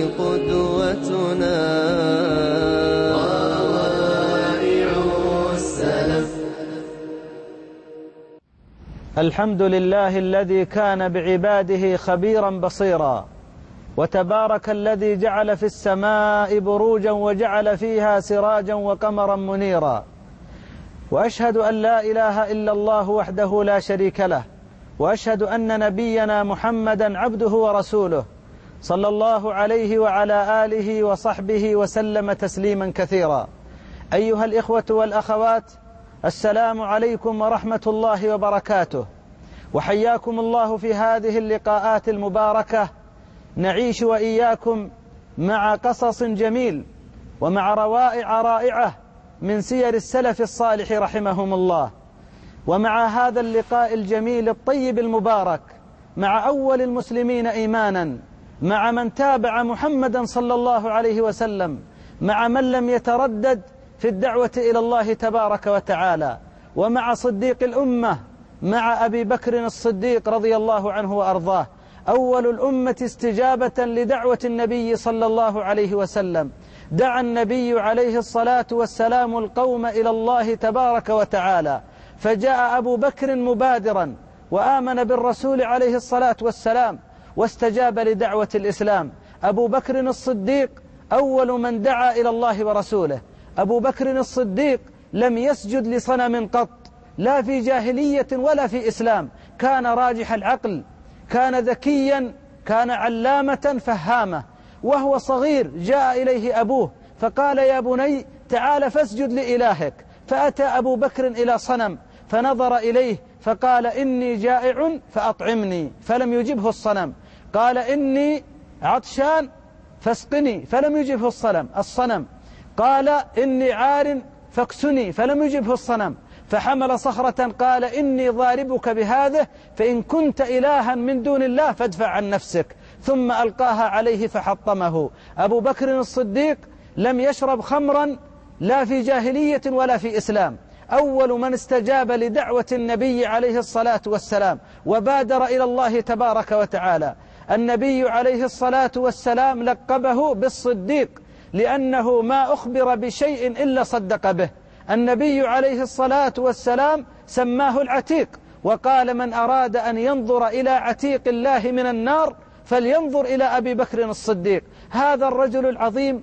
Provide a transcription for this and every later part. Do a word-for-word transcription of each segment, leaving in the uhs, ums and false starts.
قدوتنا روائع السلف. الحمد لله الذي كان بعباده خبيرا بصيرا، وتبارك الذي جعل في السماء بروجا وجعل فيها سراجا وقمرا منيرا. وأشهد أن لا إله إلا الله وحده لا شريك له، وأشهد أن نبينا محمدا عبده ورسوله صلى الله عليه وعلى آله وصحبه وسلم تسليما كثيرا. أيها الإخوة والأخوات، السلام عليكم ورحمة الله وبركاته، وحياكم الله في هذه اللقاءات المباركة. نعيش وإياكم مع قصص جميل ومع روائع رائعة من سير السلف الصالح رحمهم الله، ومع هذا اللقاء الجميل الطيب المبارك مع أول المسلمين إيمانا، مع من تابع محمدا صلى الله عليه وسلم، مع من لم يتردد في الدعوة إلى الله تبارك وتعالى، ومع صديق الأمة، مع أبي بكر الصديق رضي الله عنه وأرضاه، أول الأمة استجابة لدعوة النبي صلى الله عليه وسلم. دعا النبي عليه الصلاة والسلام القوم إلى الله تبارك وتعالى، فجاء أبو بكر مبادرا وآمن بالرسول عليه الصلاة والسلام واستجاب لدعوة الإسلام. أبو بكر الصديق أول من دعا إلى الله ورسوله. أبو بكر الصديق لم يسجد لصنم قط، لا في جاهلية ولا في إسلام. كان راجح العقل، كان ذكيا، كان علامة فهامة. وهو صغير جاء إليه أبوه فقال: يا بني تعال فاسجد لإلهك. فأتى أبو بكر إلى صنم فنظر إليه فقال: إني جائع فأطعمني، فلم يجبه الصنم. قال: إني عطشان فاسقني، فلم يجبه الصنم الصنم قال: إني عار فاكسني، فلم يجبه الصنم. فحمل صخرة قال: إني ضاربك بهذه، فإن كنت إلها من دون الله فادفع عن نفسك، ثم ألقاها عليه فحطمه. أبو بكر الصديق لم يشرب خمرا لا في جاهلية ولا في إسلام. أول من استجاب لدعوة النبي عليه الصلاة والسلام وبادر إلى الله تبارك وتعالى. النبي عليه الصلاة والسلام لقبه بالصديق لأنه ما أخبر بشيء إلا صدق به. النبي عليه الصلاة والسلام سماه العتيق، وقال: من أراد أن ينظر إلى عتيق الله من النار فلينظر إلى أبي بكر الصديق. هذا الرجل العظيم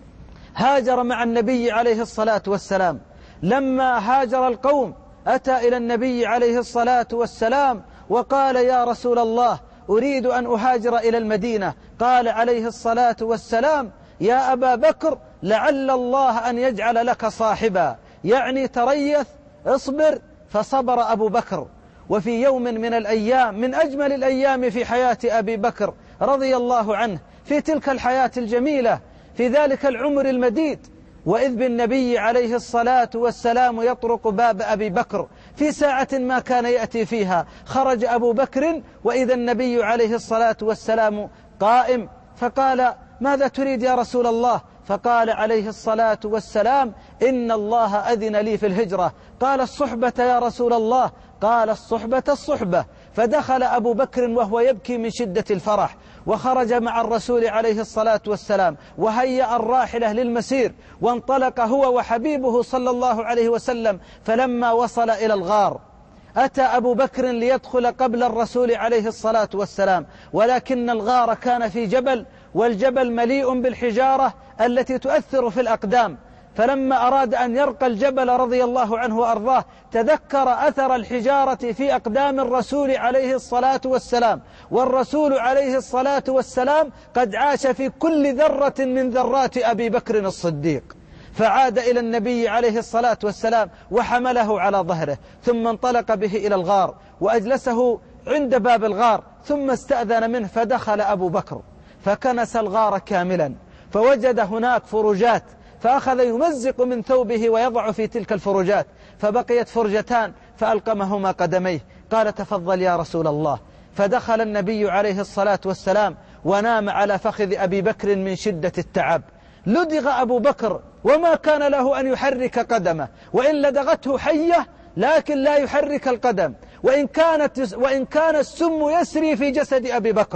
هاجر مع النبي عليه الصلاة والسلام. لما هاجر القوم أتى إلى النبي عليه الصلاة والسلام وقال: يا رسول الله، أريد أن أهاجر إلى المدينة. قال عليه الصلاة والسلام: يا أبا بكر، لعل الله أن يجعل لك صاحبا، يعني تريث، اصبر. فصبر أبو بكر. وفي يوم من الأيام من أجمل الأيام في حياة أبي بكر رضي الله عنه، في تلك الحياة الجميلة، في ذلك العمر المديد، وإذ بالنبي عليه الصلاة والسلام يطرق باب أبي بكر في ساعة ما كان يأتي فيها. خرج أبو بكر وإذا النبي عليه الصلاة والسلام قائم، فقال: ماذا تريد يا رسول الله؟ فقال عليه الصلاة والسلام: إن الله أذن لي في الهجرة. قال: الصحبة يا رسول الله؟ قال: الصحبة الصحبة. فدخل أبو بكر وهو يبكي من شدة الفرح، وخرج مع الرسول عليه الصلاة والسلام، وهيأ الراحلة للمسير، وانطلق هو وحبيبه صلى الله عليه وسلم. فلما وصل إلى الغار أتى أبو بكر ليدخل قبل الرسول عليه الصلاة والسلام، ولكن الغار كان في جبل، والجبل مليء بالحجارة التي تؤثر في الأقدام. فلما أراد أن يرقى الجبل رضي الله عنه وأرضاه تذكر أثر الحجارة في أقدام الرسول عليه الصلاة والسلام، والرسول عليه الصلاة والسلام قد عاش في كل ذرة من ذرات أبي بكر الصديق. فعاد إلى النبي عليه الصلاة والسلام وحمله على ظهره، ثم انطلق به إلى الغار وأجلسه عند باب الغار، ثم استأذن منه فدخل أبو بكر فكنس الغار كاملا، فوجد هناك فرجات، فأخذ يمزق من ثوبه ويضع في تلك الفرجات، فبقيت فرجتان فألقمهما قدميه. قال: تفضل يا رسول الله. فدخل النبي عليه الصلاة والسلام ونام على فخذ أبي بكر من شدة التعب. لدغ أبو بكر وما كان له أن يحرك قدمه، وإن لدغته حية لكن لا يحرك القدم، وإن كانت وإن كان السم يسري في جسد أبي بكر،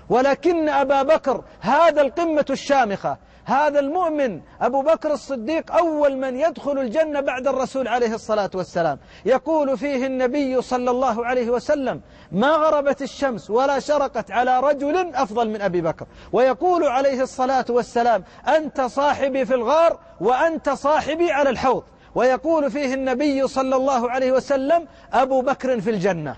ولكن أبا بكر هذا القمة الشامخة، هذا المؤمن أبو بكر الصديق أول من يدخل الجنة بعد الرسول عليه الصلاة والسلام. يقول فيه النبي صلى الله عليه وسلم: ما غربت الشمس ولا شرقت على رجل أفضل من أبي بكر. ويقول عليه الصلاة والسلام: أنت صاحبي في الغار وأنت صاحبي على الحوض. ويقول فيه النبي صلى الله عليه وسلم: أبو بكر في الجنة.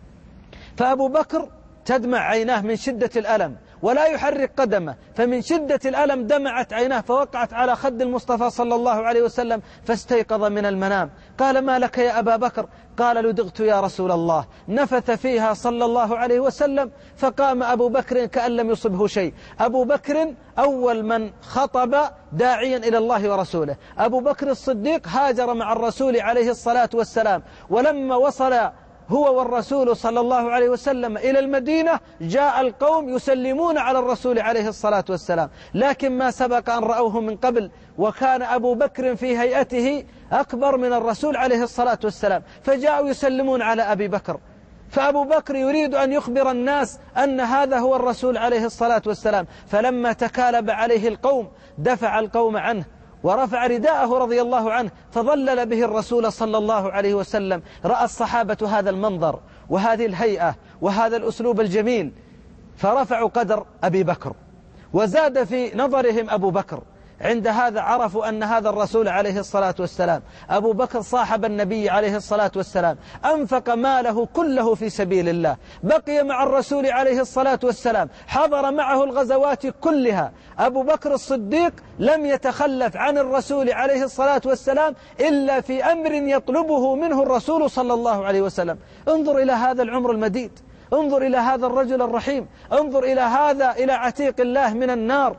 فأبو بكر تدمع عيناه من شدة الألم ولا يحرك قدمه، فمن شدة الألم دمعت عيناه فوقعت على خد المصطفى صلى الله عليه وسلم، فاستيقظ من المنام. قال: ما لك يا أبا بكر؟ قال: لدغت يا رسول الله. نفث فيها صلى الله عليه وسلم، فقام أبو بكر كأن لم يصبه شيء. أبو بكر أول من خطب داعيا إلى الله ورسوله. أبو بكر الصديق هاجر مع الرسول عليه الصلاة والسلام، ولما وصل هو والرسول صلى الله عليه وسلم إلى المدينة جاء القوم يسلمون على الرسول عليه الصلاة والسلام، لكن ما سبق أن رأوه من قبل، وكان أبو بكر في هيئته أكبر من الرسول عليه الصلاة والسلام، فجاءوا يسلمون على أبي بكر. فأبو بكر يريد أن يخبر الناس أن هذا هو الرسول عليه الصلاة والسلام، فلما تكالب عليه القوم دفع القوم عنه ورفع رداءه رضي الله عنه، فظلل به الرسول صلى الله عليه وسلم. رأى الصحابة هذا المنظر وهذه الهيئة وهذا الأسلوب الجميل، فرفعوا قدر أبي بكر وزاد في نظرهم أبو بكر. عند هذا عرفوا أن هذا الرسول عليه الصلاة والسلام. أبو بكر صاحب النبي عليه الصلاة والسلام، أنفق ماله كله في سبيل الله، بقي مع الرسول عليه الصلاة والسلام، حضر معه الغزوات كلها. أبو بكر الصديق لم يتخلف عن الرسول عليه الصلاة والسلام إلا في أمر يطلبه منه الرسول صلى الله عليه وسلم. انظر إلى هذا العمر المديد، انظر إلى هذا الرجل الرحيم، انظر إلى هذا، إلى عتيق الله من النار.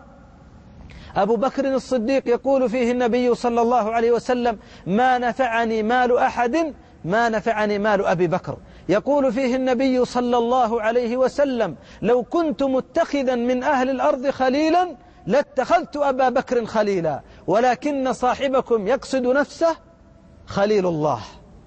أبو بكر الصديق يقول فيه النبي صلى الله عليه وسلم: ما نفعني مال أحد ما نفعني مال أبي بكر. يقول فيه النبي صلى الله عليه وسلم: لو كنت متخذا من أهل الأرض خليلا لاتخذت أبا بكر خليلا، ولكن صاحبكم يقصد نفسه خليل الله.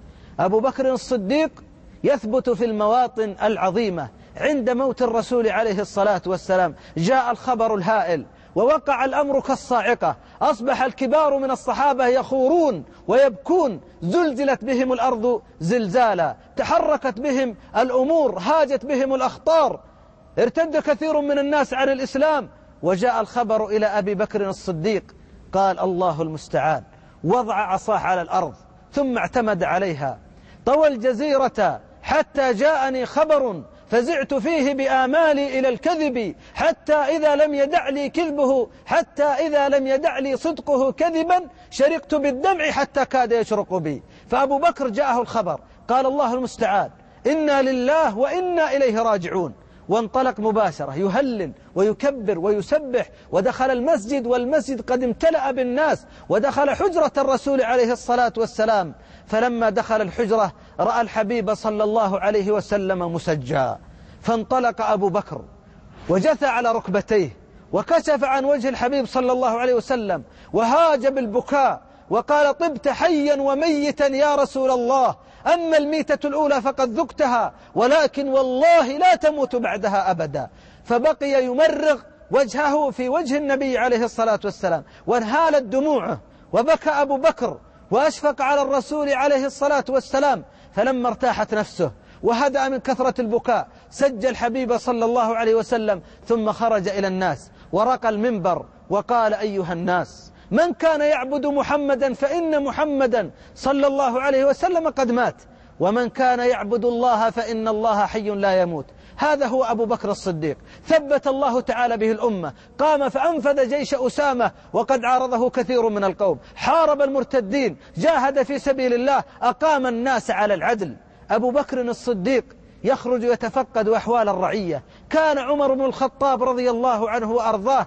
أبو بكر الصديق يثبت في المواطن العظيمة. عند موت الرسول عليه الصلاة والسلام جاء الخبر الهائل ووقع الأمر كالصاعقة، أصبح الكبار من الصحابة يخورون ويبكون، زلزلت بهم الأرض زلزالا، تحركت بهم الأمور، هاجت بهم الأخطار، ارتد كثير من الناس عن الإسلام. وجاء الخبر إلى أبي بكر الصديق، قال: الله المستعان. وضع عصاه على الأرض ثم اعتمد عليها، طوى الجزيرة حتى جاءني خبر فزعت فيه بآمالي إلى الكذب، حتى إذا لم يدع لي كذبه حتى إذا لم يدع لي صدقه كذبا شرقت بالدمع حتى كاد يشرق بي. فأبو بكر جاءه الخبر، قال: الله المستعان، إنا لله وإنا إليه راجعون. وانطلق مباشرة يهلل ويكبر ويسبح، ودخل المسجد والمسجد قد امتلأ بالناس، ودخل حجرة الرسول عليه الصلاة والسلام. فلما دخل الحجرة رأى الحبيب صلى الله عليه وسلم مسجى، فانطلق أبو بكر وجثى على ركبتيه وكشف عن وجه الحبيب صلى الله عليه وسلم وهاج بالبكاء وقال: طبت حيا وميتا يا رسول الله، أما الميتة الأولى فقد ذقتها، ولكن والله لا تموت بعدها أبدا. فبقي يمرغ وجهه في وجه النبي عليه الصلاة والسلام، وانهالت دموعه، وبكى أبو بكر وأشفق على الرسول عليه الصلاة والسلام. فلما ارتاحت نفسه وهدأ من كثرة البكاء سجى الحبيب صلى الله عليه وسلم، ثم خرج إلى الناس ورقى المنبر وقال: أيها الناس، من كان يعبد محمدا فإن محمدا صلى الله عليه وسلم قد مات، ومن كان يعبد الله فإن الله حي لا يموت. هذا هو أبو بكر الصديق، ثبت الله تعالى به الأمة، قام فأنفذ جيش أسامة وقد عارضه كثير من القوم، حارب المرتدين، جاهد في سبيل الله، أقام الناس على العدل. أبو بكر الصديق يخرج يتفقد أحوال الرعية. كان عمر بن الخطاب رضي الله عنه وأرضاه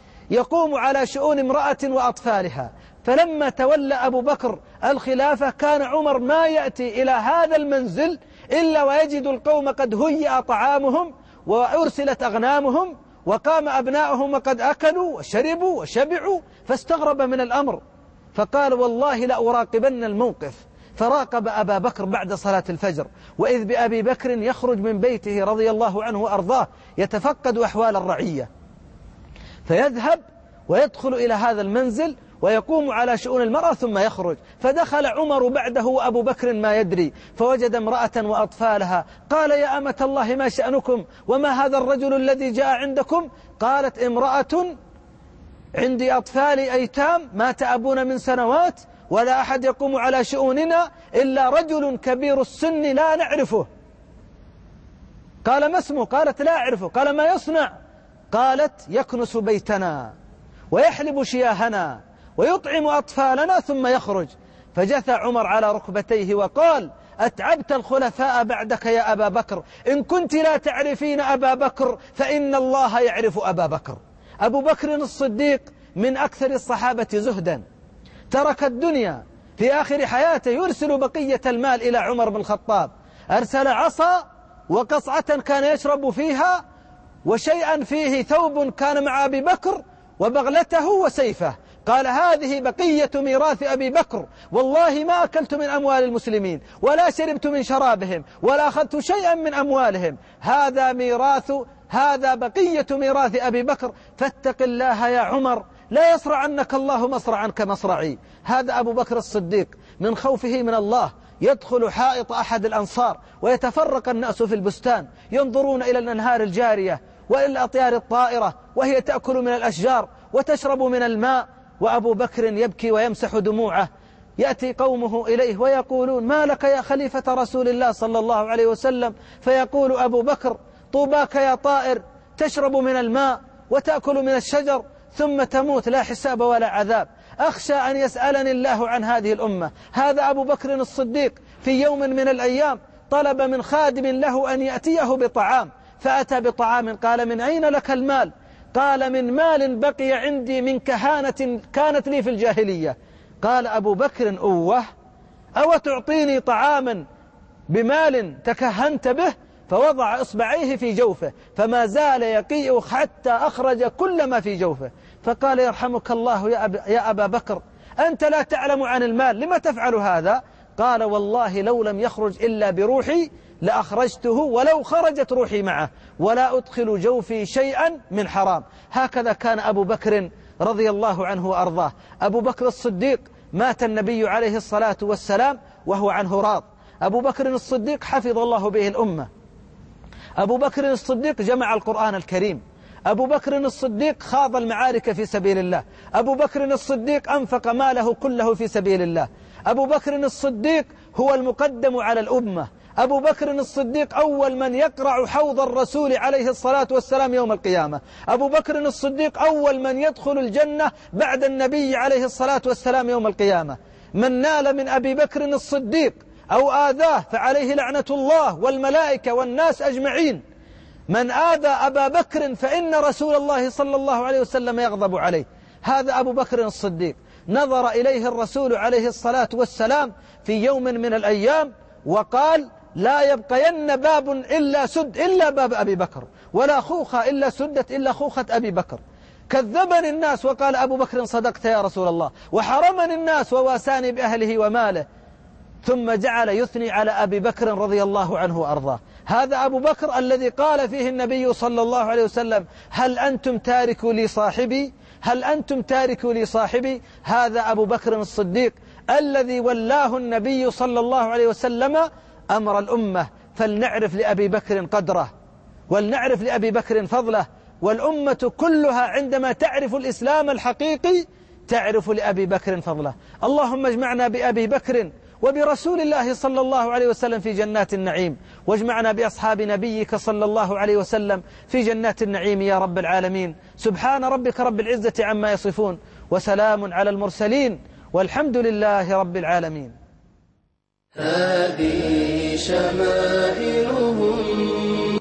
يقوم على شؤون امرأة وأطفالها، فلما تولى أبو بكر الخلافة كان عمر ما يأتي إلى هذا المنزل إلا ويجد القوم قد هيأ طعامهم وأرسلت أغنامهم، وقام أبناؤهم وقد أكلوا وشربوا وشبعوا، فاستغرب من الأمر، فقال: والله لأراقبن الموقف، فراقب أبا بكر بعد صلاة الفجر، وإذ بأبي بكر يخرج من بيته رضي الله عنه وأرضاه يتفقد أحوال الرعية، فيذهب ويدخل إلى هذا المنزل ويقوم على شؤون المرأة ثم يخرج. فدخل عمر بعده وأبو بكر ما يدري، فوجد امرأة وأطفالها، قال يا أمة الله ما شأنكم وما هذا الرجل الذي جاء عندكم؟ قالت امرأة عندي أطفال أيتام مات أبونا من سنوات ولا أحد يقوم على شؤوننا إلا رجل كبير السن لا نعرفه. قال ما اسمه؟ قالت لا أعرفه. قال ما يصنع؟ قالت يكنس بيتنا ويحلب شياهنا ويطعم أطفالنا ثم يخرج. فجثى عمر على ركبتيه وقال أتعبت الخلفاء بعدك يا أبا بكر، إن كنت لا تعرفين أبا بكر فإن الله يعرف أبا بكر. أبو بكر الصديق من أكثر الصحابة زهدا، ترك الدنيا في آخر حياته يرسل بقية المال إلى عمر بن الخطاب، أرسل عصا وقصعة كان يشرب فيها وشيئا فيه ثوب كان مع أبي بكر وبغلته وسيفه، قال هذه بقية ميراث أبي بكر، والله ما أكلت من أموال المسلمين ولا شربت من شرابهم ولا أخذت شيئا من أموالهم، هذا ميراث هذا بقية ميراث أبي بكر، فاتق الله يا عمر لا يصرعنك الله مصرعا كمصرعي. هذا أبو بكر الصديق من خوفه من الله يدخل حائط أحد الأنصار ويتفرق الناس في البستان ينظرون إلى الأنهار الجارية وإلى الأطيار الطائرة وهي تأكل من الأشجار وتشرب من الماء، وأبو بكر يبكي ويمسح دموعه. يأتي قومه إليه ويقولون ما لك يا خليفة رسول الله صلى الله عليه وسلم؟ فيقول أبو بكر طوباك يا طائر، تشرب من الماء وتأكل من الشجر ثم تموت لا حساب ولا عذاب، أخشى أن يسألني الله عن هذه الأمة. هذا أبو بكر الصديق في يوم من الأيام طلب من خادم له أن يأتيه بطعام، فأتى بطعام، قال من أين لك المال؟ قال من مال بقي عندي من كهانة كانت لي في الجاهلية. قال أبو بكر أوه، أو تعطيني طعاما بمال تكهنت به؟ فوضع إصبعيه في جوفه فما زال يقيء حتى أخرج كل ما في جوفه، فقال يرحمك الله يا, أب يا أبا بكر أنت لا تعلم عن المال، لما تفعل هذا؟ قال والله لو لم يخرج إلا بروحي لأخرجته ولو خرجت روحي معه، ولا أدخل جوفي شيئا من حرام. هكذا كان أبو بكر رضي الله عنه وأرضاه. أبو بكر الصديق مات النبي عليه الصلاة والسلام وهو عنه راض. أبو بكر الصديق حفظ الله به الأمة. أبو بكر الصديق جمع القرآن الكريم. أبو بكر الصديق خاض المعارك في سبيل الله. أبو بكر الصديق أنفق ماله كله في سبيل الله. أبو بكر الصديق هو المقدم على الأمة. أبو بكر الصديق أول من يقرع حوض الرسول عليه الصلاة والسلام يوم القيامة. أبو بكر الصديق أول من يدخل الجنة بعد النبي عليه الصلاة والسلام يوم القيامة. من نال من أبي بكر الصديق أو آذاه فعليه لعنة الله والملائكة والناس أجمعين. من آذى أبا بكر فإن رسول الله صلى الله عليه وسلم يغضب عليه. هذا أبو بكر الصديق نظر إليه الرسول عليه الصلاة والسلام في يوم من الأيام وقال لا يبقين باب إلا سد إلا باب أبي بكر، ولا خوخة إلا سدت إلا خوخة أبي بكر. كذبني الناس وقال أبو بكر صدقت يا رسول الله، وحرمني الناس وواساني بأهله وماله. ثم جعل يثني على أبي بكر رضي الله عنه وأرضاه. هذا أبو بكر الذي قال فيه النبي صلى الله عليه وسلم هل أنتم تاركوا لي صاحبي؟ هل أنتم تاركوا لي صاحبي؟ هذا أبو بكر الصديق الذي ولاه النبي صلى الله عليه وسلم أمر الأمة. فلنعرف لأبي بكر قدره ولنعرف لأبي بكر فضله، والأمة كلها عندما تعرف الإسلام الحقيقي تعرف لأبي بكر فضله. اللهم اجمعنا بأبي بكر وبرسول الله صلى الله عليه وسلم في جنات النعيم، واجمعنا بأصحاب نبيك صلى الله عليه وسلم في جنات النعيم يا رب العالمين. سبحان ربك رب العزة عما يصفون، وسلام على المرسلين، والحمد لله رب العالمين. هذه شمائلهم